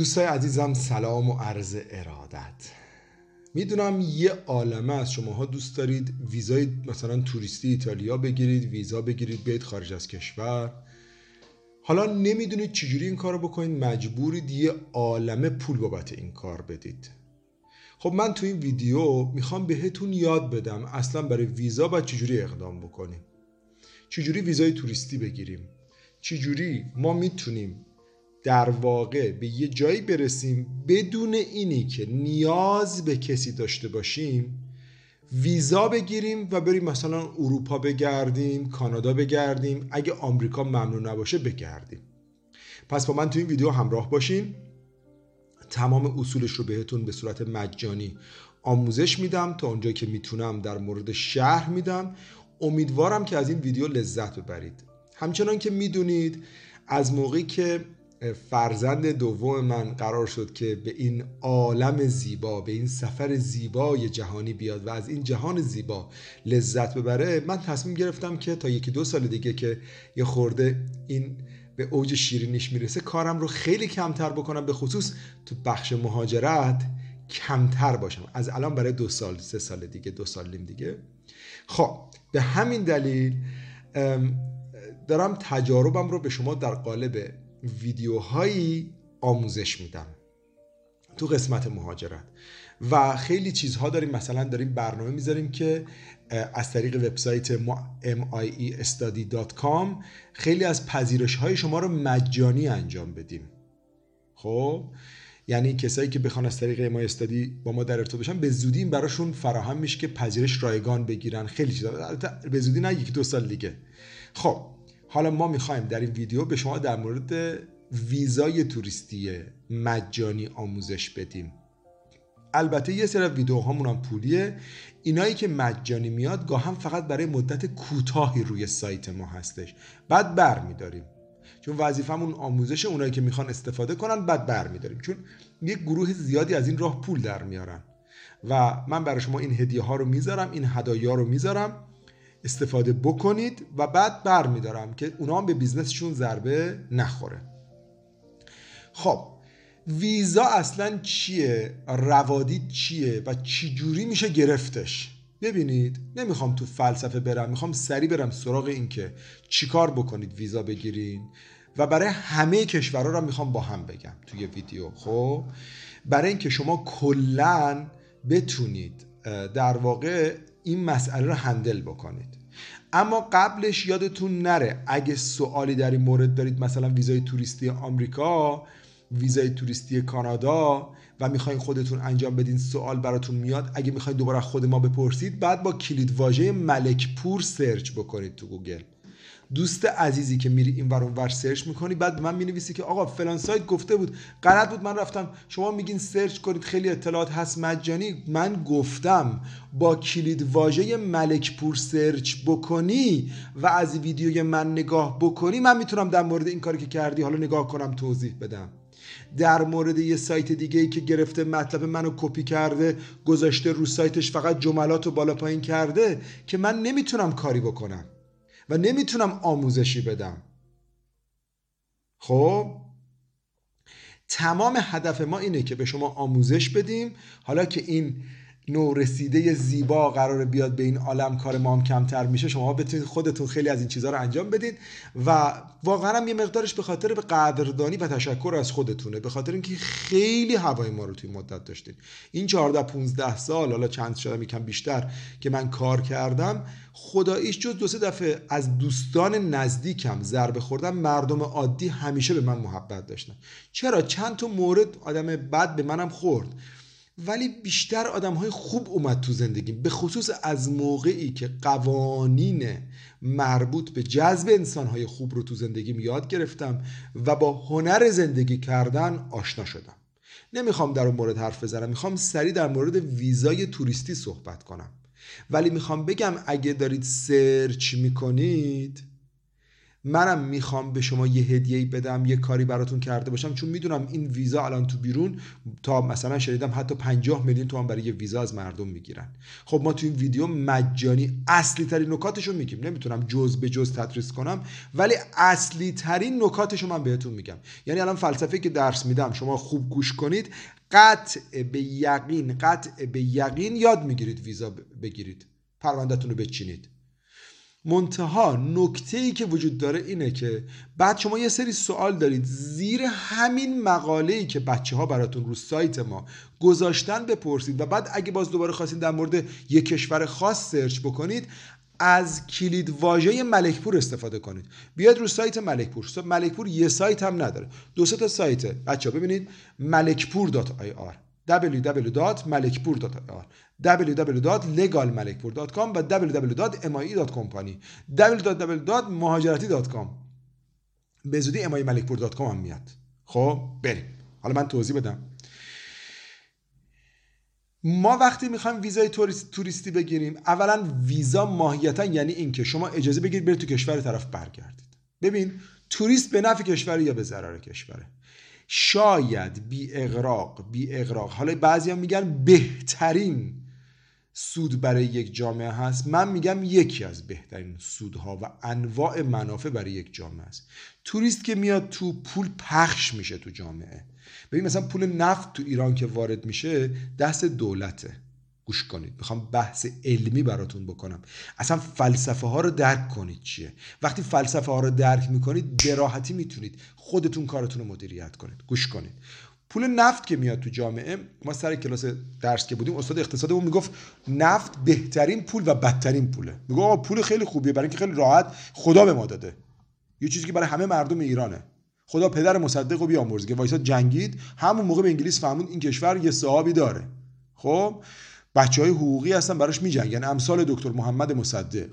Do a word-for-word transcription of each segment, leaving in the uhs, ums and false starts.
دوستای عزیزم سلام و عرض ارادت. میدونم یه عالمه از شماها دوست دارید ویزای مثلا توریستی ایتالیا بگیرید، ویزا بگیرید بیاید خارج از کشور. حالا نمیدونید چجوری این کارو بکنید، مجبورید یه عالمه پول بابت این کار بدید. خب من تو این ویدیو میخوام بهتون یاد بدم اصلا برای ویزا باید چجوری اقدام بکنیم، چجوری ویزای توریستی بگیریم، چجوری ما میتونیم در واقع به یه جایی برسیم بدون اینی که نیاز به کسی داشته باشیم ویزا بگیریم و بریم مثلا اروپا بگردیم، کانادا بگردیم، اگه آمریکا ممنوع نباشه بگردیم. پس با من تو این ویدیو همراه باشین. تمام اصولش رو بهتون به صورت مجانی آموزش میدم، تا اونجایی که میتونم در مورد شرح میدم. امیدوارم که از این ویدیو لذت ببرید. همچنان که میدونید از موقعی که فرزند دوم من قرار شد که به این عالم زیبا، به این سفر زیبای جهانی بیاد و از این جهان زیبا لذت ببره، من تصمیم گرفتم که تا یکی دو سال دیگه که یه خورده این به اوج شیرینیش میرسه کارم رو خیلی کمتر بکنم، به خصوص تو بخش مهاجرت کمتر باشم. از الان برای دو سال سه سال دیگه دو سال نیم دیگه. خب به همین دلیل دارم تجاربم رو به شما در قالب ویدیوهایی آموزش میدم تو قسمت مهاجرت و خیلی چیزها داریم. مثلا داریم برنامه میذاریم که از طریق وبسایت ام آی ای استادی دات کام خیلی از پذیرش های شما رو مجانی انجام بدیم. خب یعنی کسایی که بخوان از طریق ام آی استادی با ما در ارتباط بشن به زودی این براشون فراهم میشه که پذیرش رایگان بگیرن. خیلی چیزا به زودی، نه یک دو سال دیگه. خب حالا ما میخوایم در این ویدیو به شما در مورد ویزای توریستی مجانی آموزش بدیم. البته یه سری ویدیوهامون هم پولیه. اینایی که مجانی میاد گاهم فقط برای مدت کوتاهی روی سایت ما هستش، بعد برمیداریم چون وظیفمون آموزش. اونایی که میخوان استفاده کنن بعد برمیداریم چون یک گروه زیادی از این راه پول در میارن و من برای شما این هدیه ها رو میذارم، این هدایا رو میذارم، استفاده بکنید و بعد برمیدارم که اونا هم به بیزنسشون ضربه نخوره. خب ویزا اصلا چیه؟ روادید چیه و چی جوری میشه گرفتش؟ ببینید نمیخوام تو فلسفه برم، میخوام سریع برم سراغ این که چیکار بکنید ویزا بگیرین و برای همه کشورها رو میخوام با هم بگم توی ویدیو. خب برای اینکه شما کلاً بتونید در واقع این مسئله رو هندل بکنید. اما قبلش یادتون نره اگه سوالی در این مورد دارید، مثلا ویزای توریستی آمریکا، ویزای توریستی کانادا و میخواین خودتون انجام بدین، سوال براتون میاد، اگه میخواین دوباره خود ما بپرسید بعد با کلید واژه ملکپور سرچ بکنید تو گوگل. دوست عزیزی که میری این ور اون ور سرچ میکنی بعد به من مینویسی که آقا فلان سایت گفته بود غلط بود من رفتم، شما میگین سرچ کنید خیلی اطلاعات هست مجانی. من گفتم با کلید واژه ملکپور سرچ بکنی و از ویدیوی من نگاه بکنی من میتونم در مورد این کاری که کردی حالا نگاه کنم توضیح بدم. در مورد یه سایت دیگه ای که گرفته مطلب منو کپی کرده گذاشته رو سایتش فقط جملاتو بالا پایین کرده که من نمیتونم کاری بکنم و نمیتونم آموزشی بدم. خب تمام هدف ما اینه که به شما آموزش بدیم. حالا که این نورسیده زیبا قراره بیاد به این عالم، کار ما هم کمتر میشه، شما بتونید خودتون خیلی از این چیزها رو انجام بدید و واقعا هم یه مقدارش به خاطر به قدردانی و تشکر از خودتونه، به خاطر اینکه خیلی هوای ما رو توی مدت داشتید. این چهارده پانزده سال، حالا چند شدم یکم بیشتر که من کار کردم، خداییش جز دو سه دفعه از دوستان نزدیکم ضربه خوردم، مردم عادی همیشه به من محبت داشتن. چرا؟ چند تا مورد آدم بد به منم خورد ولی بیشتر آدم‌های خوب اومد تو زندگیم، به خصوص از موقعی که قوانین مربوط به جذب انسان‌های خوب رو تو زندگیم یاد گرفتم و با هنر زندگی کردن آشنا شدم. نمیخوام در اون مورد حرف بزنم، میخوام سریع در مورد ویزای توریستی صحبت کنم. ولی میخوام بگم اگه دارید سرچ میکنید منم میخوام به شما یه هدیه‌ای بدم، یه کاری براتون کرده باشم، چون میدونم این ویزا الان تو بیرون تا مثلا شنیدم حتی پنجاه میلیون تومان برای یه ویزا از مردم میگیرن. خب ما تو این ویدیو مجانی اصلی ترین نکاتشو میگیم، نمیتونم جز به جز تدریس کنم، ولی اصلی ترین نکاتشو من بهتون میگم. یعنی الان فلسفه که درس میدم شما خوب گوش کنید، قطع به یقین قطع به یقین یاد میگیرید ویزا بگیرید، پروندهتون رو بچینید. منتها نکته‌ای که وجود داره اینه که بعد شما یه سری سوال دارید زیر همین مقاله‌ای که بچه‌ها براتون رو سایت ما گذاشتن بپرسید، و بعد اگه باز دوباره خواستین در مورد یک کشور خاص سرچ بکنید از کلید واژه ملکپور استفاده کنید. بیاید رو سایت ملکپور. ملکپور یه سایت هم نداره، دو سه تا سایت. بچه‌ها ببینید ملکپور دات آی آر، دبلیو دبلیو دبلیو دات ملکپور دات آی آر، دبلیو دبلیو دبلیو دات لگال ملکپور دات کام و دبلیو دبلیو دبلیو دات ام آی ای دات کمپانی، دبلیو دبلیو دبلیو دات مهاجرتی دات کام. به زودی ام آی ملکپور دات کام هم میاد. خب بریم حالا من توضیح بدم. ما وقتی میخوایم ویزای توریستی بگیریم، اولا ویزا ماهیتا یعنی این که شما اجازه بگیرید برید تو کشور طرف برگردید. ببین توریست به نفع کشور یا به ضرر کشوره. شاید بی اغراق بی اغراق حالا بعضی هم میگن بهترین سود برای یک جامعه هست، من میگم یکی از بهترین سودها و انواع منافع برای یک جامعه است. توریست که میاد تو پول پخش میشه تو جامعه. ببین مثلا پول نفت تو ایران که وارد میشه دست دولته. گوش کنید، میخوام بحث علمی براتون بکنم، اصلا فلسفه ها رو درک کنید چیه. وقتی فلسفه ها رو درک میکنید به راحتی میتونید خودتون کارتون رو مدیریت کنید. گوش کنید، پول نفت که میاد تو جامعه، ما سر کلاس درس که بودیم استاد اقتصادمون میگفت نفت بهترین پول و بدترین پوله. میگه آقا پول خیلی خوبیه برای اینکه خیلی راحت خدا به ما داده، یه چیزی که برای همه مردم ایرانه. خدا پدر مصدق رو بیامرزه که وایساد جنگید، همون موقع به انگلیس فهموند این کشور یه صاحبی داره. خب بچهای حقوقی هستن براش میجنگن، امثال دکتر محمد مصدق.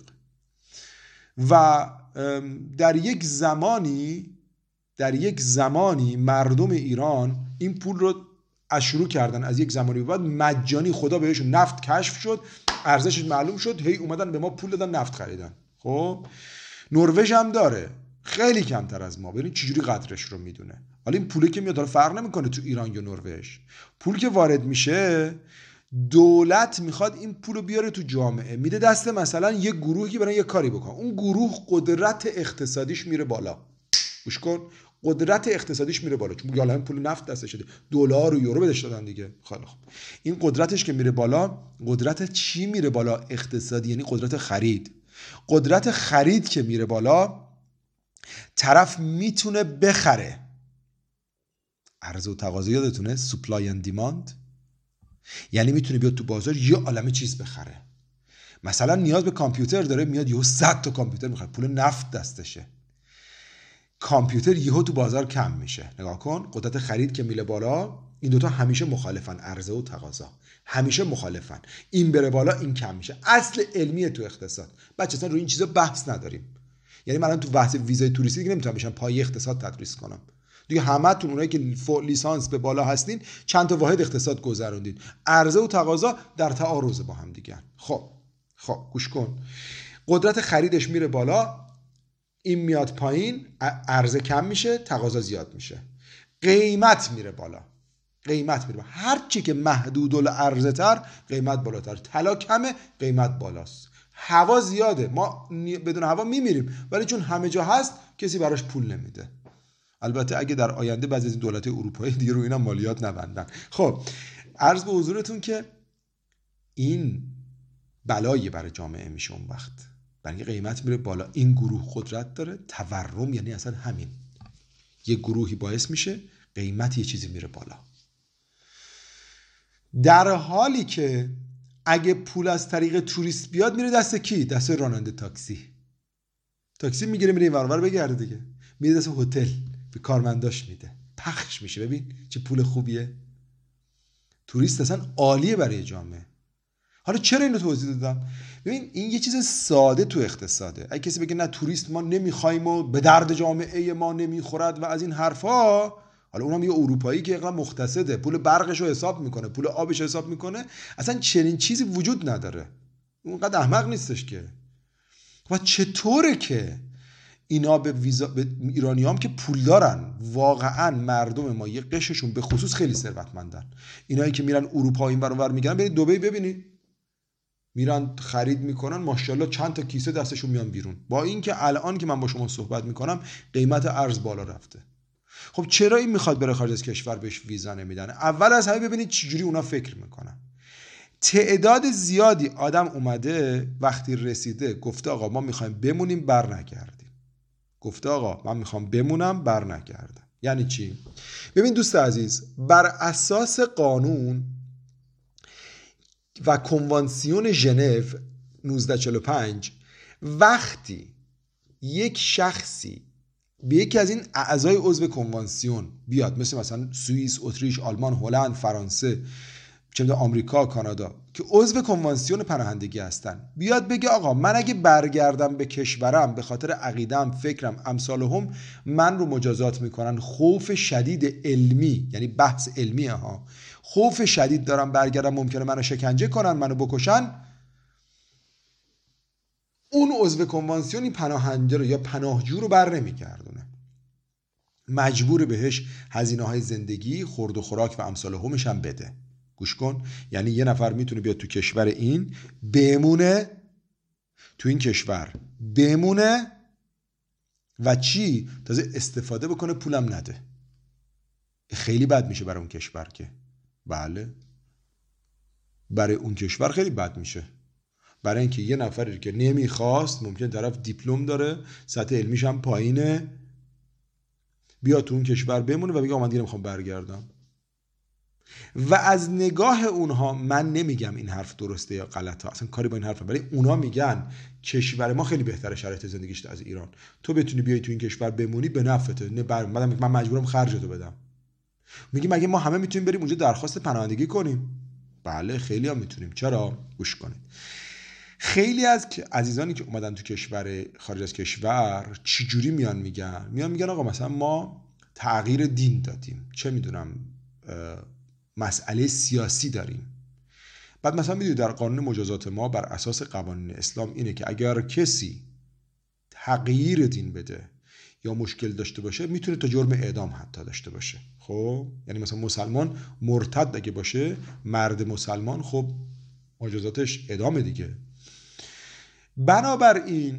و در یک زمانی در یک زمانی مردم ایران این پول رو از شروع کردن، از یک زمانی بعد مجانی خدا بهشون نفت کشف شد، ارزشش معلوم شد، هی اومدن به ما پول دادن نفت خریدن. خب نروژ هم داره خیلی کمتر از ما، ببین چجوری قدرش رو میدونه. حالا این پولی که میاد داره فرق نمیکنه تو ایران یا نروژ، پول که وارد میشه دولت میخواد این پول رو بیاره تو جامعه، میده دست مثلا یه گروهی که برای یه کاری بکنه، اون گروه قدرت اقتصادیش میره بالا. گوش کن، قدرت اقتصادیش میره بالا، چون یالا پول نفت دستش شده، دلار و یورو بهش دادن دیگه. خیلی خوب، این قدرتش که میره بالا، قدرت چی میره بالا؟ اقتصادی، یعنی قدرت خرید. قدرت خرید که میره بالا، طرف میتونه بخره. عرضه و تقاضا یادتونه؟ سپلای اند دیماند، یعنی میتونه بیاد تو بازار یه عالمه چیز بخره. مثلا نیاز به کامپیوتر داره، میاد یهو صد تا کامپیوتر میخره، پول نفت دستشه. کامپیوتر یهو تو بازار کم میشه. نگاه کن، قدرت خرید که میله بالا، این دوتا همیشه مخالفن، عرضه و تقاضا همیشه مخالفن. این بره بالا این کم میشه. اصل علمیه تو اقتصاد. بچه اصلا روی این چیزا بحث نداریم. یعنی من تو بحث ویزای توریستی دیگه نمیتونم بشم پایه اقتصاد تدریس کنم. دیگه همتون اونایی که لیسانس به بالا هستین چند تا واحد اقتصاد گذروندین. عرضه و تقاضا در تعارض با هم دیگه. خب خب گوش کن، قدرت خریدش میره بالا، این میاد پایین، عرضه کم میشه، تقاضا زیاد میشه، قیمت میره بالا. قیمت میره بالا، هر چی که محدود العرضه تر قیمت بالاتر. طلا کمه قیمت بالاست. هوا زیاده، ما بدون هوا میمیریم، ولی چون همه جا هست کسی براش پول نمیده. البته اگه در آینده بعضی از این دولت اروپایی دیگه رو اینا مالیات نبندن. خب عرض به حضورتون که این بلایی برای جامعه میشه اون وقت، برای قیمت میره بالا. این گروه قدرت داره، تورم یعنی اصلا همین، یه گروهی باعث میشه قیمت یه چیزی میره بالا، در حالی که اگه پول از طریق توریست بیاد میره دست کی؟ دست راننده تاکسی. تاکسی میگیره میره این ور اون ور بگرده دیگه، میره دست هتل به کارمنداش میده، پخش میشه. ببین چه پول خوبیه. توریست اصلا عالیه برای جامعه. حالا چرا اینو توضیح دادم؟ ببین این یه چیز ساده تو اقتصاده. اگه کسی بگه نه توریست ما نمیخوایم و به درد جامعه ما نمیخورد و از این حرفا، حالا اونم یه اروپایی که اقلا مقتصده، پول برقش رو حساب میکنه، پول آبش رو حساب میکنه، اصلا چنین چیزی وجود نداره. اونقدر احمق نیستش که. و چطوره که اینا به ویزا به ایرانیام که پول دارن، واقعا مردم ما یه قشرشون به خصوص خیلی ثروتمندن. اینایی که میرن اروپا اینور اونور میگن برید دبی ببینید، میرن خرید میکنن ماشاءالله چند تا کیسه دستشون میان بیرون. با اینکه الان که من با شما صحبت میکنم قیمت ارز بالا رفته. خب چرا این میخواد بره خارج از کشور بهش ویزا نمیدن؟ اول از همه ببینید چجوری اونا فکر میکنن. تعداد زیادی آدم اومده وقتی رسیده گفته آقا ما میخوایم بمونیم بر نگردیم. گفته آقا من میخوام بمونم بر نگردم. یعنی چی؟ ببین دوست عزیز، بر اساس قانون و کنوانسیون ژنو نوزده چهل و پنج وقتی یک شخصی به یکی از این اعضای عضو کنوانسیون بیاد، مثل مثلا سوئیس، اتریش، آلمان، هلند، فرانسه، چه می‌دونم آمریکا، کانادا که عضو کنوانسیون پناهندگی هستن، بیاد بگه آقا من اگه برگردم به کشورم به خاطر عقیدم، فکرم، امثالهم من رو مجازات میکنن، خوف شدید علمی، یعنی بحث علمیه ها، خوف شدید دارم برگردم ممکنه منو شکنجه کنن، منو بکشن، اون عضو کنوانسیونی پناهنده رو یا پناهجو رو بر نمیگردونه، مجبور بهش هزینه های زندگی، خورد و خوراک و امثالهمش هم بده. گوش کن، یعنی یه نفر میتونه بیاد تو کشور این بمونه، تو این کشور بمونه و چی؟ تازه استفاده بکنه پولم نده. خیلی بد میشه برای اون کشور که، بله برای اون کشور خیلی بد میشه، برای اینکه یه نفری که نمیخواست، ممکن طرف دیپلم داره، سطح علمیش هم پایینه، بیاد تو اون کشور بمونه و بگه من دیگه نمیخوام برگردم. و از نگاه اونها، من نمیگم این حرف درسته یا غلطه، اصلا کاری با این حرف، ولی اونا میگن کشور ما خیلی بهتره شرایط زندگیش از ایران، تو بتونی بیای تو این کشور بمونی به نفعته، نه بر من مجبورم خرجتو بدم. میگی مگه ما همه میتونیم بریم اونجا درخواست پناهندگی کنیم؟ بله خیلی ها میتونیم. چرا؟ گوش کنید، خیلی از عزیزانی که اومدن تو کشور خارج از کشور چجوری میان میگن؟ میان میگن آقا مثلا ما تغییر دین دادیم، چه میدونم مسئله سیاسی داریم. بعد مثلا میدونید در قانون مجازات ما بر اساس قوانین اسلام اینه که اگر کسی تغییر دین بده یا مشکل داشته باشه میتونه تا جرم اعدام حتی داشته باشه. خب یعنی مثلا مسلمان مرتد اگه باشه، مرد مسلمان، خب مجازاتش اعدام دیگه. بنابراین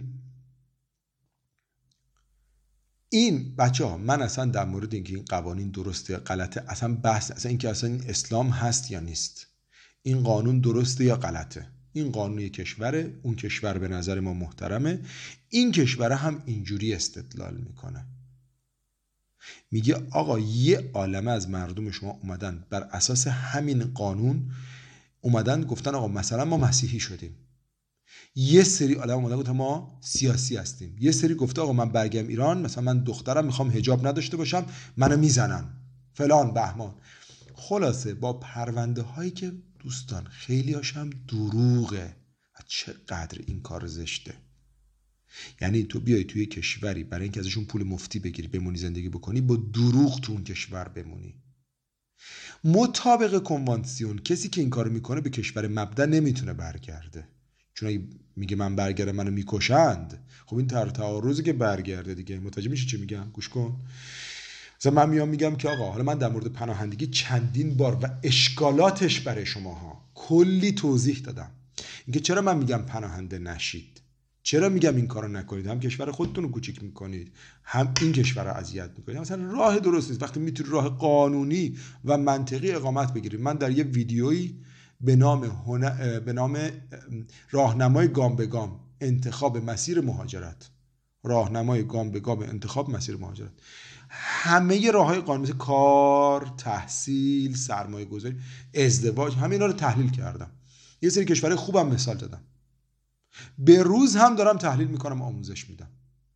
این بچه ها، من اصلا در مورد اینکه این قوانین درسته یا غلطه اصلا بحث، اصلا اینکه اصلا این اسلام هست یا نیست، این قانون درسته یا غلطه، این قانون یک کشوره، اون کشور به نظر ما محترمه، این کشور هم اینجوری استدلال میکنه، میگه آقا یه عالمه از مردم شما اومدن بر اساس همین قانون اومدن گفتن آقا مثلا ما مسیحی شدیم، یه سری آدم اومدن گفتن ما سیاسی هستیم، یه سری گفته آقا من برگردم ایران، مثلا من دخترم میخوام حجاب نداشته باشم منو میزنن فلان بهمان. خلاصه با پرونده هایی که دوستان خیلی هاشم دروغه و چقدر این کار زشته. یعنی تو بیای توی کشوری برای اینکه ازشون پول مفتی بگیری بمونی زندگی بکنی، با دروغ تو اون کشور بمونی. مطابق کنوانسیون کسی که این کارو میکنه به کشور مبدأ نمیتونه برگرده، چون اگه میگه من برگردم منو میکشند، خب این تر تعارضی که برگرده دیگه. متوجه میشی چی میگم؟ گوش کن. مثلا من میام میگم که آقا حالا من در مورد پناهندگی چندین بار و اشکالاتش برای شماها کلی توضیح دادم، اینکه چرا من میگم پناهنده نشید، چرا میگم این کارو نکنید، هم کشور خودتون رو کوچیک میکنید هم این کشور رو اذیت میکنید. مثلا راه درست نیست وقتی میتونید راه قانونی و منطقی اقامت بگیرید. من در یه ویدیویی به نام هن... به نام راهنمای گام به گام انتخاب مسیر مهاجرت، راهنمای گام به گام انتخاب مسیر مهاجرت، همه راههای قانونی مثل کار، تحصیل، سرمایه گذاری، ازدواج، همه اینا رو تحلیل کردم. یه سری کشورهای خوبم مثال دادم، به روز هم دارم تحلیل میکنم، آموزش میدم.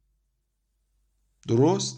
درست؟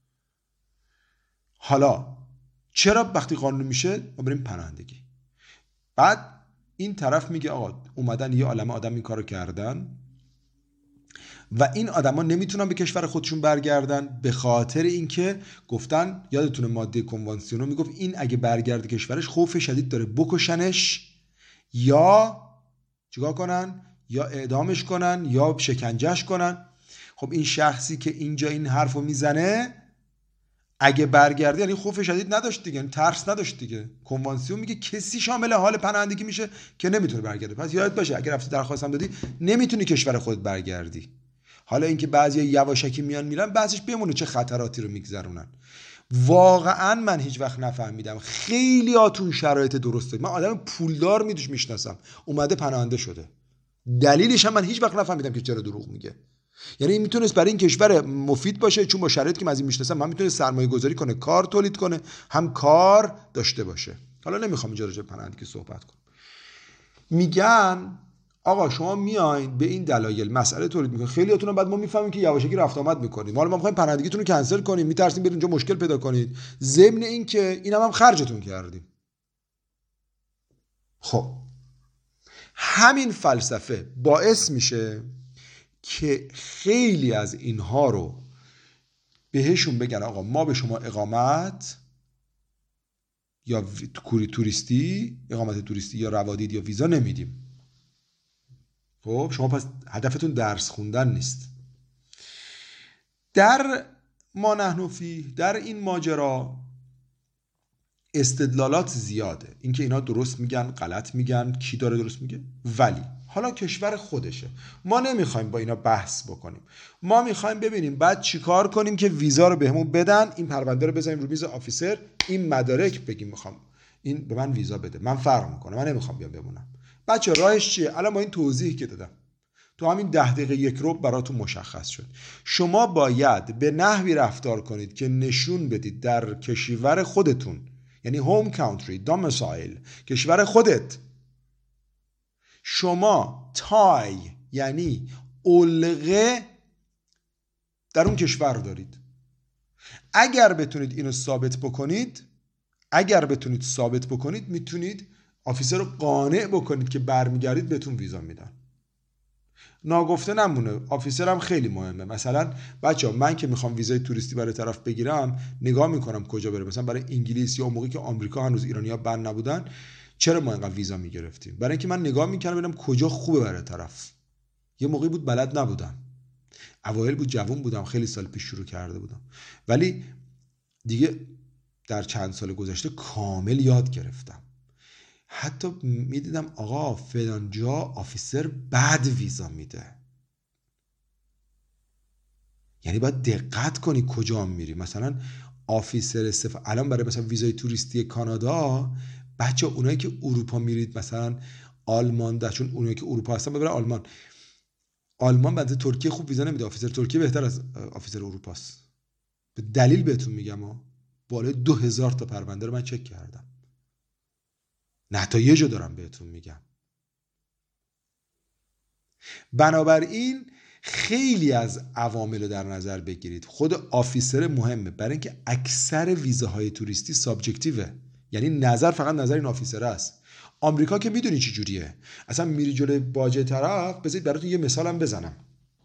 حالا چرا وقتی قانون میشه ما بریم پناهندگی؟ بعد این طرف میگه آقا اومدن یه عالمه آدم این کارو کردن و این آدما نمیتونن به کشور خودشون برگردن به خاطر اینکه گفتن، یادتونه ماده کنوانسیونو میگفت این اگه برگرده کشورش خوف شدید داره بکشنش یا چیکار کنن، یا اعدامش کنن یا شکنجهش کنن. خب این شخصی که اینجا این حرفو میزنه اگه برگرده یعنی خوف شدید نداشت دیگه، یعنی ترس نداشت دیگه. کنوانسیون میگه کسی شامل حال پناهندگی میشه که نمیتونه برگرده. پس یادت باشه اگه رفتی درخواست هم دادی نمیتونی کشور خودت برگردی. حالا اینکه بعضیا یواشکی میان میرن بعضیش بمونه چه خطراتی رو میگذرونن. واقعا من هیچ وقت نفهمیدم خیلی هاتون شرایط درسته. من آدم پولدار میدوش میشناسم اومده پناهنده شده، دلیلش هم من هیچ وقت نفهمیدم که چرا دروغ میگه. یعنی میتونست برای این کشور مفید باشه، چون با شرایطی که من از این میشناسم من میتونه سرمایه گذاری کنه، کار تولید کنه، هم کار داشته باشه. حالا نمیخوام اینجا راجع به پناهندگی صحبت کنم. میگن آقا شما میاین به این دلایل مسئله تولید میکنید، خیلیاتون هم بعد ما میفهمیم که یواشکی رفت آمد میکنید، حالا ما میخوایم پناهندگیتون رو کنسل کنیم، میترسیم برید اونجا مشکل پیدا کنید، ضمن این که اینم هم خرجتون کردیم. خب همین فلسفه باعث میشه که خیلی از اینها رو بهشون بگن آقا ما به شما اقامت یا توریستی، اقامت توریستی یا روادید یا ویزا نمیدیم. خب شما پس هدفتون درس خوندن نیست. در ما نحن فیه، در این ماجرا استدلالات زیاده، اینکه اینا درست میگن غلط میگن، کی داره درست میگه، ولی حالا کشور خودشه، ما نمیخوایم با اینا بحث بکنیم. ما میخوایم ببینیم بعد چیکار کنیم که ویزا رو بهمون بدن، این پرونده رو بزنیم رو میز آفیسر، این مدارک بگیم میخوام این به من ویزا بده، من فرق میکنه، من نمیخوام بیام بمونم. بچه راهش چیه؟ الان با این توضیحی که دادم تو همین ده دقیقه یک ربع براتون مشخص شد. شما باید به نحوی رفتار کنید که نشون بدید در کشور خودتون، یعنی هوم کانتری، دومیسایل، کشور خودت، شما تای یعنی علقه در اون کشور دارید. اگر بتونید اینو ثابت بکنید، اگر بتونید ثابت بکنید میتونید آفیسر رو قانع بکنید که برمیگردید بهتون ویزا میدن. ناگفته نمونه، آفیسر هم خیلی مهمه. مثلا بچه‌ها من که میخوام ویزای توریستی برای طرف بگیرم نگاه میکنم کجا بره. مثلا برای انگلیس یا موقعی که آمریکا هنوز ایرانی‌ها بند نبودن چرا ما اینقدر ویزا میگرفتیم؟ برای اینکه من نگاه میکردم ببینم کجا خوبه برای طرف. یه موقعی بود بلد نبودم، اوایل بود جوون بودم، خیلی سال پیش شروع کرده بودم، ولی دیگه در چند سال گذشته کامل یاد گرفتم. حتی میدیدم آقا فلان جا آفیسر بد ویزا میده، یعنی باید دقت کنی کجا میری. مثلا آفیسر سفارت الان برای مثلا ویزای توریستی کانادا، بچه اونایی که اروپا میرید مثلا آلمان ده، چون اونایی که اروپا هستن ببرن آلمان. آلمان بعد ترکیه خوب ویزا نمیده، آفیسر ترکیه بهتر از آفیسر اروپا است. به دلیل بهتون میگم ها، بالای دو هزار تا پرونده رو من چک کردم، نتایجو دارم بهتون میگم. بنابراین خیلی از عوامل رو در نظر بگیرید. خود آفیسر مهمه، برای اینکه اکثر ویزاهای توریستی سابجکتیوه، یعنی نظر فقط نظر این آفیسر است. آمریکا که میدونی چی جوریه، اصلا میری جلوی باجه طرف. بذارید براتون یه مثالم بزنم.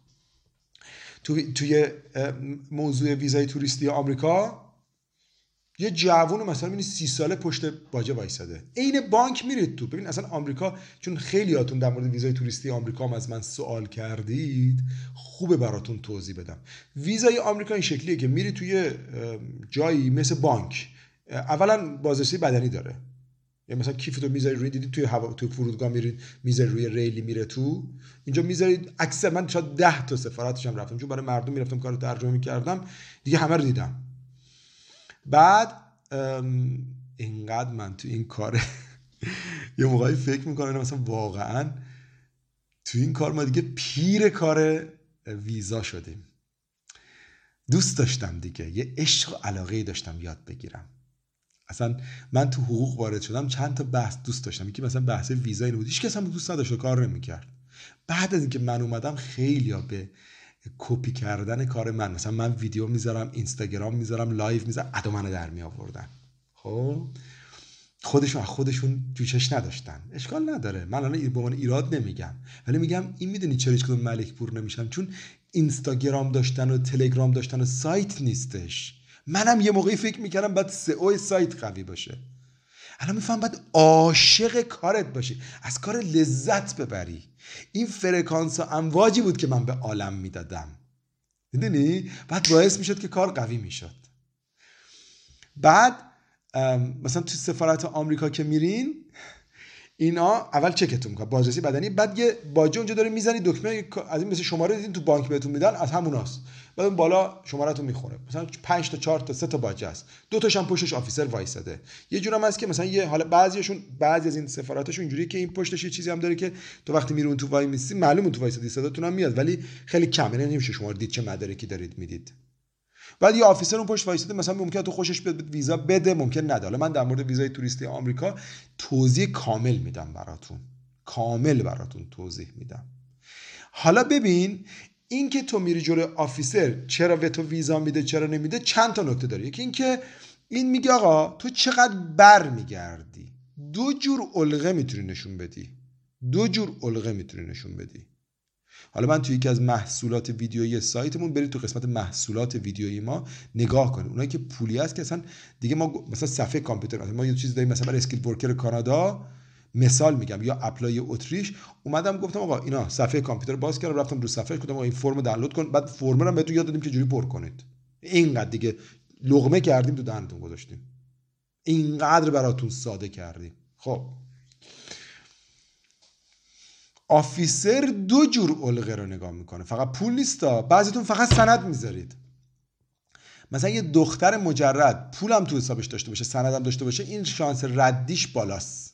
تو توی موضوع ویزای توریستی آمریکا یه جوون مثلا میبینی سی ساله پشت باجه وایساده، عین بانک میرید تو. ببین اصلا آمریکا، چون خیلیاتون در مورد ویزای توریستی آمریکا هم از من سوال کردید، خوبه براتون توضیح بدم. ویزای آمریکا این شکلیه که میری توی جایی مثل بانک، اولا بازرسی بدنی داره، یعنی مثلا کیفتو میذاری روی، دیدید توی هوا توی فرودگاه میرید میذاری روی ریلی میره تو، اینجا میذارید. اکثر من شاید ده تا سفارتش هم رفتم، چون برای مردم میرفتم کارو ترجمه میکردم دیگه، همه رو دیدم. بعد اینقدر من تو این کار یه موقعی فکر میکنم مثلا واقعا تو این کار ما دیگه پیر کار ویزا شدیم. دوست داشتم دیگه، یه عشق و علاقه داشتم یاد بگیرم. اصلا من تو حقوق وارد شدم چند تا بحث دوست داشتم، یکی مثلا بحث ویزا اینو بود، هیچ کس هم دوست نداشت و کار نمیکرد. بعد از اینکه من اومدم خیلیا به کپی کردن کار من، مثلا من ویدیو میذارم، اینستاگرام میذارم، لایو میذارم، ادا منو در می آوردن. خب خودشون خودشون جوشش نداشتن، اشکال نداره، من الان به عنوان ایراد نمیگم، ولی میگم این میدونی چرا هیچ کدوم ملک پور نمیشن؟ چون اینستاگرام داشتن و تلگرام داشتن و سایت نیستش. منم یه موقعی فکر میکردم بعد سئو سایت قوی باشه، الان میفهم باید عاشق کارت باشی، از کار لذت ببری. این فرکانس و امواجی بود که من به عالم میدادم. میدونی؟ بعد باعث میشد که کار قوی میشد. بعد مثلا تو سفارت آمریکا که میرین، اینا اول چکتون میکنن، بازرسی بدنی، بعد یه باجه اونجا داره میزنی، دکمه از این مثل شماره دیدین تو بانک بهتون میدن، از هموناست. بعد اون بالا شمارهتون میخونه، مثلا پنج تا چهار تا سه تا باجه است، دو تاش هم پشتش آفیسر وایساده. یه جورم هست که مثلا یه حالا بعضیشون بعضی از این سفارتاشون اینجوریه که این پشتش یه چیزی هم داره که تو وقتی میرون تو وای میسی معلومه تو وایسادی، صداتون هم میاد، ولی خیلی کم، یعنی نمیشه شما دید چه مدارکی دارید میدید. بعد یه آفیسر اون پشت وایساده، مثلا ممکنه تو خوشش بیاد ویزا بده، ممکن نده. حالا من در مورد ویزای توریستی آمریکا توضیح کامل میدم براتون، کامل براتون توضیح میدم. حالا ببین، این که تو میری جلوی آفیسر چرا به تو ویزا میده چرا نمیده چند تا نکته داره. یکی این که این میگه آقا تو چقدر بر میگردی. دو جور علقه میتونی نشون بدی، دو جور علقه میتونی نشون بدی. حالا من توی یکی از محصولات ویدیویی سایتمون، برید تو قسمت محصولات ویدیویی ما نگاه کنید، اونایی که پولی هست که اصلا دیگه ما مثلا صفحه کامپیوتر ما یه چیز داریم مثلا برای اسکیل ورکر کانادا مثال میگم، یا اپلای اتریش، اومدم گفتم آقا اینا صفحه کامپیوتر باز کردم، رفتم رو صفحه گفتم آقا این فرم دانلود کن، بعد فرم رو بهتون یاد دادیم که جوری پر کنید. اینقدر دیگه لقمه کردیم تو دهنتون گذاشتیم، اینقدر براتون ساده کردیم. خب آفیسر دو جور علقه رو نگاه میکنه، فقط پول نیستا، بعضیتون فقط سند میذارید. مثلا یه دختر مجرد پولم تو حسابش داشته باشه، سندم داشته باشه، این شانس ردیش بالاست.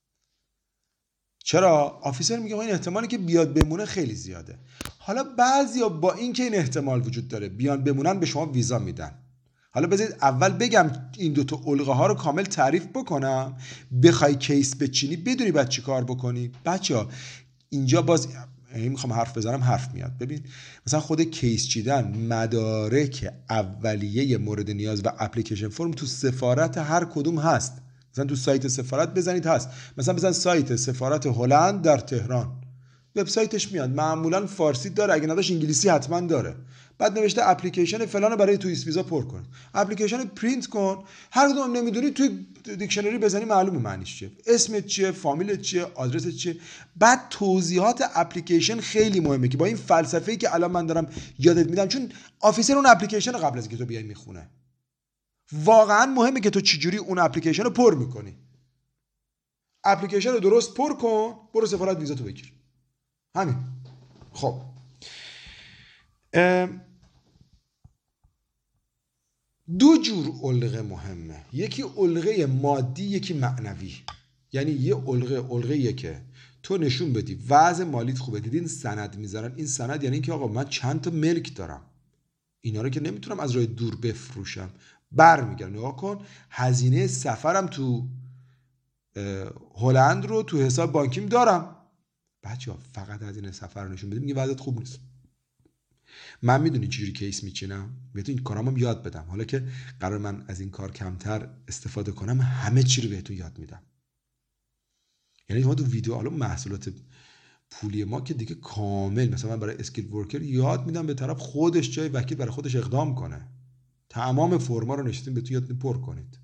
چرا؟ آفیسر میگه این احتمالی که بیاد بمونه خیلی زیاده. حالا بعضیا با این که این احتمال وجود داره بیان بمونن به شما ویزا میدن. حالا بذارید اول بگم این دو تا علقه ها رو کامل تعریف بکنم، بخوای کیس بچینی بدونی بعد چی کار بکنی. بچه‌ها اینجا باز میخوام حرف بزنم حرف میاد. ببین مثلا خود کیس چیدن، مدارک اولیه مورد نیاز و اپلیکیشن فرم تو سفارت هر کدوم هست. مثلا تو سایت سفارت بزنید هست، مثلا بزن سایت سفارت هلند در تهران، وبسایتش میاد، معمولا فارسی داره، اگه نداشت انگلیسی حتما داره. بعد نوشته اپلیکیشن فلانو برای توریست ویزا پر کن، اپلیکیشن پرینت کن، هر کدوم نمیدونی توی دیکشنری بزنی معلومه معنیش چیه، اسمت چیه، فامیلت چیه، آدرست چیه. بعد توضیحات اپلیکیشن خیلی مهمه که با این فلسفه‌ای که الان من دارم یادت میدم، چون آفیسر اون اپلیکیشن قبل از اینکه تو بیای میخونه، واقعا مهمه که تو چجوری اون اپلیکیشن رو پر میکنی. اپلیکیشن رو درست پر کن، برو سفارت ویزا تو بگیر، همین. خب دو جور علقه مهمه، یکی علقه مادی یکی معنوی. یعنی یه علقه علقه‌ایه که تو نشون بدی وضع مالیت خوبه، دیدین سند میذارن، این سند یعنی که آقا من چند تا ملک دارم، اینا رو که نمیتونم از راه دور بفروشم، برمیگردم نگاه کن هزینه سفرم تو هلند رو تو حساب بانکیم دارم. بچه‌ها فقط هزینه سفر رو نشون بدی میگه وضعیت خوب نیست. من میدونی چجوری کیس میچینم، بهتون این کارامو یاد بدم. حالا که قرار من از این کار کمتر استفاده کنم، همه چی رو بهتون یاد میدم. یعنی شما تو ویدیو حالا محصولات پولی ما که دیگه کامل، مثلا من برای اسکیل ورکر یاد میدم به طرف خودش جای وکیل برای خودش اقدام کنه، تمام فرما رو نشستیم بهتون یاد پر کنید.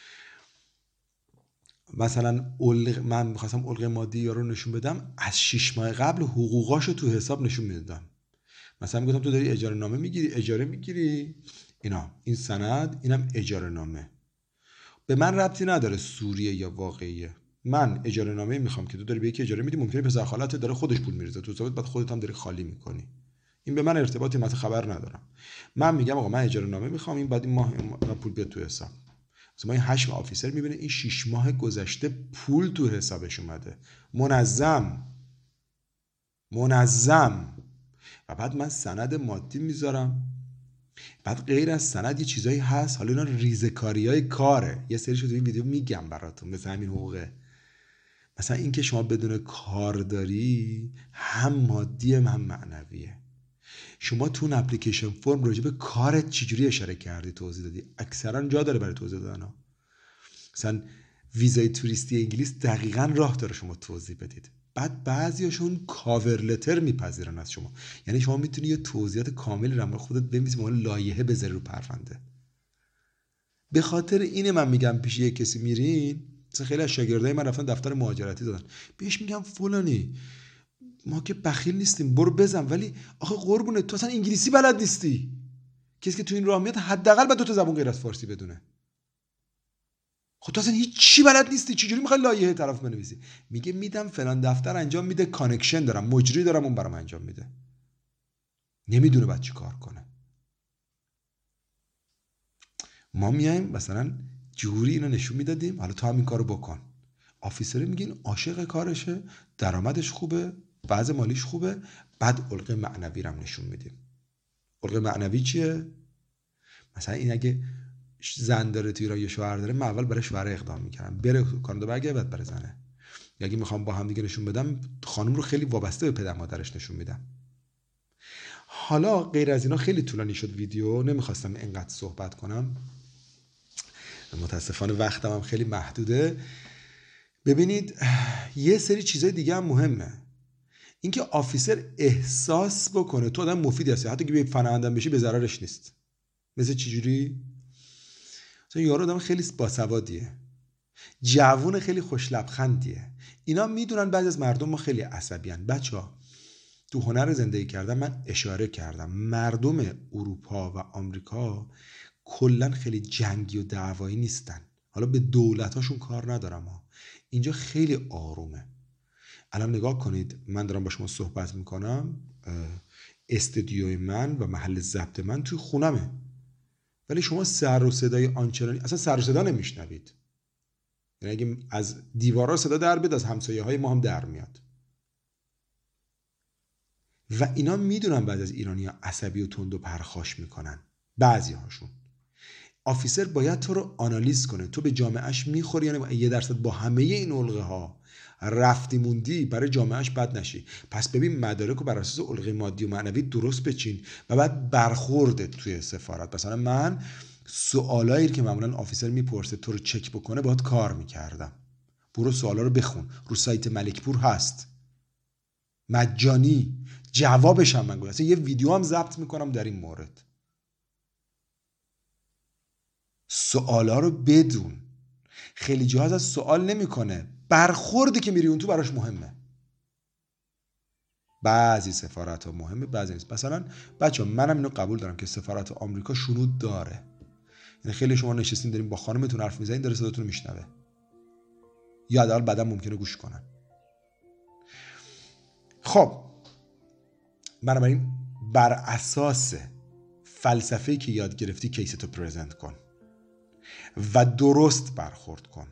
مثلا علق من می‌خواستم علقه مادی یا رو نشون بدم، از شش ماه قبل حقوقاشو تو حساب نشون میدادم. مثلا میگفتم تو داری اجاره نامه میگیری، اجاره میگیری، اینا این سند، اینم اجاره نامه. به من ربطی نداره سوریه یا واقعیه، من اجاره نامه میخوام که تو داری به یکی اجاره میدی، ممکنه پسر خالت داره خودش پول میریزه تو حسابت، بعد خودت هم داری خالی میکنی. این به من ارتباطی مثلا خبر ندارم. من میگم آقا من اجاره نامه میخوام، این بعد این ماه پول بیاد تو حساب. مثلا این هشت ماه آفیسر میبینه این شش ماه گذشته پول تو حسابش اومده، منظم منظم. و بعد من سند مادی میذارم. بعد غیر از سند یه چیزایی هست، حالا اینا ریزکاریای کاره، یه سریشو تو این ویدیو میگم براتون، مثل همین حقوقه. مثلا این که شما بدون کار داری، هم مادیه هم معنویه. شما تو اون اپلیکیشن فرم راجع به کارت چجوری اشاره کردی، توضیح دادی، اکثرا جا داره برای توضیح دادن ها. مثلا ویزای توریستی انگلیس دقیقاً راه داره شما توضیح بدید. بعد بعضیاشون کاور لتر میپذیرن از شما، یعنی شما میتونی یه توضیحات کامل رو خودت بنویسی، مال لایحه بذاری رو پرونده. به خاطر اینه من میگم پیش یه کسی میرین، مثلا خیلی از شاگردای من رفتن دفتر مهاجرتی دادن، بهش میگم فلانی ما که بخیل نیستیم، برو بزن. ولی آخه قربونه تو اصلا انگلیسی بلد نیستی. کسی که تو این راه میاد حداقل باید دو تا زبان غیر از فارسی بدونه. خب تو اصلا هیچ چی بلد نیستی، چجوری میخوای لایحه طرف بنویسی؟ میگه میدم فلان دفتر انجام میده، کانکشن دارم، مجری دارم، اون برام انجام میده. نمیدونه بعد چی کار کنه. ما میایم مثلا جوری اینو نشون میدادیم، حالا تو هم این کارو بکن. آفیسر میگین عاشق کارشه، درآمدش خوبه، وضع مالیش خوبه، بعد علقه معنوی رو هم نشون میدیم. علقه معنوی چیه؟ مثلا این اگه زن داره تو ایران یا شوهر داره، من اول برای شوهر اقدام میکردم بره کانادا برگرده، بعد برای زنه. یا اگه میخوام با هم دیگه نشون بدم، خانم رو خیلی وابسته به پدر مادرش نشون میدم. حالا غیر از اینا خیلی طولانی شد ویدیو، نمیخواستم اینقدر صحبت کنم، متاسفانه وقتم هم خیلی محدوده. ببینید یه سری چیزای دیگه هم مهمه. اینکه آفیسر احساس بکنه تو آدم مفیدی هستی، حتی که به فناندم بشی به ضررش نیست. مثل چجوری؟ مثلا یارو آدم خیلی باسوادیه، جوون خیلی خوش لبخندیه. اینا میدونن بعضی از مردم ما خیلی عصبیان. بچه‌ها تو هنر زندگی کردن من اشاره کردم مردم اروپا و آمریکا کلا خیلی جنگی و دعوایی نیستن. حالا به دولتاشون کار ندارم ها. اینجا خیلی آرومه. الان نگاه کنید، من دارم با شما صحبت میکنم، استودیوی من و محل ضبط من توی خونمه، ولی شما سر و صدای آنچنانی اصلا سر و صدا نمیشنوید. یعنی اگه از دیوارا صدا در بیاد، از همسایه های ما هم در میاد. و اینا میدونن بعضی از ایرانی‌ها عصبی و تند و پرخاش میکنن. بعضی هاشون. آفیسر باید تو رو آنالیز کنه، تو به جامعهش میخوری یعنی یه درصد با همه این علقه ها رفتی موندی برای جامعهش بد نشی. پس ببین مدارک رو بر اساس علقه مادی و معنوی درست بچین و بعد برخوردت توی سفارت. مثلا من سوالایی که معمولا آفیسر میپرسه تو رو چک بکنه باید کار میکردم. برو سوالا رو بخون، رو سایت ملکپور هست، مجانی، جوابش هم من گفتم. اصلا یه ویدیو هم ضبط میکنم در این مورد. سوالا رو بدون. خیلی جهاز از سوال نمیکنه، برخوردی که میری اون تو براش مهمه. بعضی سفارت ها مهمه، بعضی نیست. مثلا بچه منم اینو قبول دارم که سفارت آمریکا شنود داره. یعنی خیلی شما نشستین دارین با خانمتون حرف میزنین، داره صداتون رو میشنوه، یا حداقل بعدم ممکنه گوش کنن. خب بنابراین بر اساس فلسفه‌ای که یاد گرفتی کیستو پرزنت کن و درست برخورد کن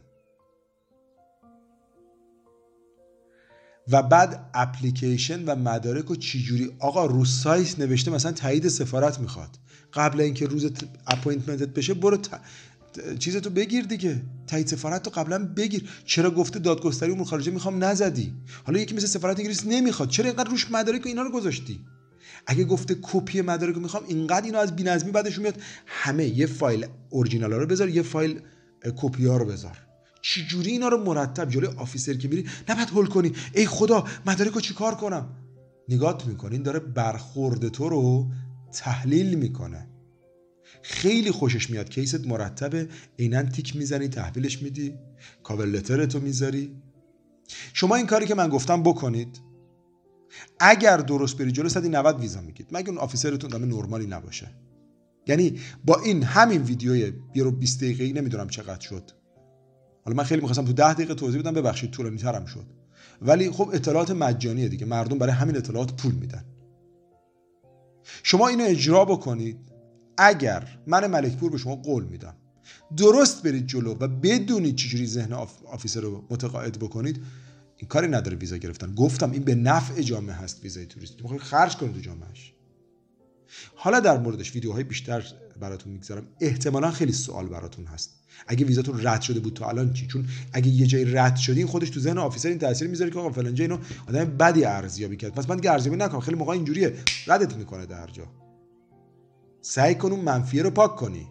و بعد اپلیکیشن و مدارک رو چجوری. آقا رو سایت نوشته مثلا تایید سفارت میخواد، قبل اینکه روز اپوینتمنتت بشه برو ت... چیزتو بگیر دیگه، تایید سفارت رو قبلا بگیر. چرا گفته دادگستری امور خارجه میخوام نزدی؟ حالا یکی مثل سفارت انگلیس نمیخواد، چرا اینقدر روش مدارک و اینا رو گذاشتی؟ اگه گفته کپی مدارک رو میخوام، اینقدر اینو از بی‌نظمی بعدش میاد همه یه فایل اورجینال رو بذار، یه فایل کپی ها رو بذار. چی جوری اینا رو مرتب جلوی آفیسر که میری نباید هول کنی ای خدا مدارک رو چیکار کنم؟ نگات میکنین داره برخورد تو رو تحلیل میکنه. خیلی خوشش میاد کیست مرتبه، عیناً تیک میزنی، تحویلش میدی، کاور لترتو میذاری. شما این کاری که من گفتم بکنید، اگر درست بری جلو صد و نود ویزا میگید، مگه اون آفیسرتون آدم نرمالی نباشه. یعنی با این همین ویدیوی یه رو بیست دقیقه‌ای نمیدونم چقدر شد، حالا من خیلی می‌خواستم تو ده دقیقه توضیح بدم، ببخشید طولانی‌ترم شد، ولی خب اطلاعات مجانیه دیگه، مردم برای همین اطلاعات پول میدن. شما اینو اجرا بکنید. اگر من ملکپور به شما قول میدم درست برید جلو و بدونید چجوری ذهن آفیسر رو متقاعد بکنید، این کاری نداره ویزا گرفتن. گفتم این به نفع جامعه هست. ویزای توریستی میخوای خرج کنید تو جامعهش. حالا در موردش ویدیوهای بیشتر براتون میگذارم. احتمالاً خیلی سوال براتون هست. اگه ویزاتون رد شده بود تا الان چی؟ چون اگه یه جای رد شدین خودش تو ذهن آفیسر این تاثیر میذاره که آقا فلان جا اینو آدم بدی ارزیابی کرد، پس من دیگه ارزیابی نکنم. خیلی موقع اینجوریه، ردت میکنه در جا. سعی کن اون منفیه رو پاک کنی.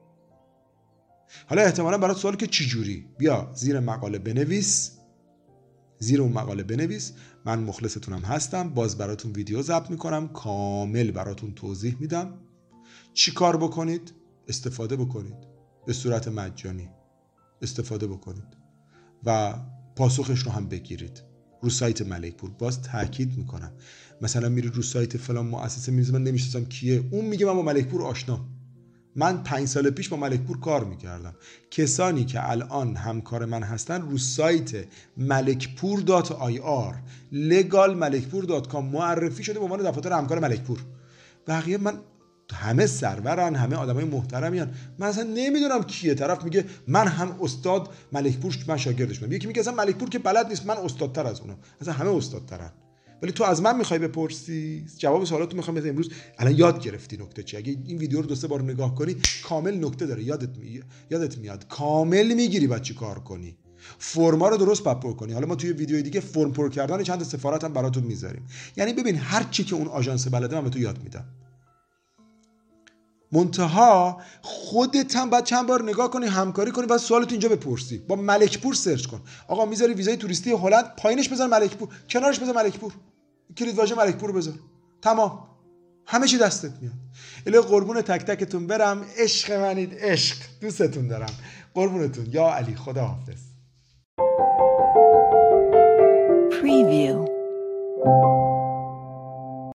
حالا احتمالاً برات سوال که چی جوری؟ بیا زیر مقاله بنویس، زیر اون مقاله بنویس من مخلصتونم هستم، باز براتون ویدیو ضبط میکنم، کامل براتون توضیح میدم چی کار بکنید. استفاده بکنید به صورت مجانی، استفاده بکنید و پاسخش رو هم بگیرید. رو سایت ملکپور. باز تاکید میکنم مثلا میری رو سایت فلان مؤسسه می‌نویسی من نمی‌شناسم کیه، اون میگه من با ملکپور آشنام. من پنج سال پیش با ملکپور کار میکردم. کسانی که الان همکار من هستن رو سایت ملکپور دات آی آر legal ملکپور دات کام معرفی شده به عنوان دفاتر همکار ملکپور. بقیه من همه سرورن، همه آدمای محترمی هن. من اصلا نمیدونم کیه. طرف میگه من هم استاد ملکپور، من شاگردشم. یکی میگه اصلا ملکپور که بلد نیست، من استادتر از اونم. اصلا همه استادترن. ولی تو از من میخوای بپرسی جواب سوالاتو میخوام بدم. امروز الان یاد گرفتی نکته چی. اگه این ویدیو رو دو سه بار نگاه کنی کامل نکته داره، یادت می... یادت میاد، کامل میگیری بعد چی کار کنی. فرما رو درست پر کنی. حالا ما توی ویدیوی دیگه فرم پر کردن چند تا سفارت هم براتون میذاریم. یعنی ببین هر چی که اون آژانس بلده من به تو یاد میدم. منتها خودت هم بعد چند بار نگاه کنی، همکاری کنی، بعد سوالتو اینجا بپرسی. با ملکپور سرچ کن. آقا میذاری ویزای توریستی هلند، پایینش بذار ملکپور، کنارش بذار ملکپور، کلید واژه ملکپور بذار، تمام، همه چی دستت میاد. اله قربون تک تکتون برم. عشق منید، عشق، دوستتون دارم، قربونتون. یا علی، خدا حافظ. Preview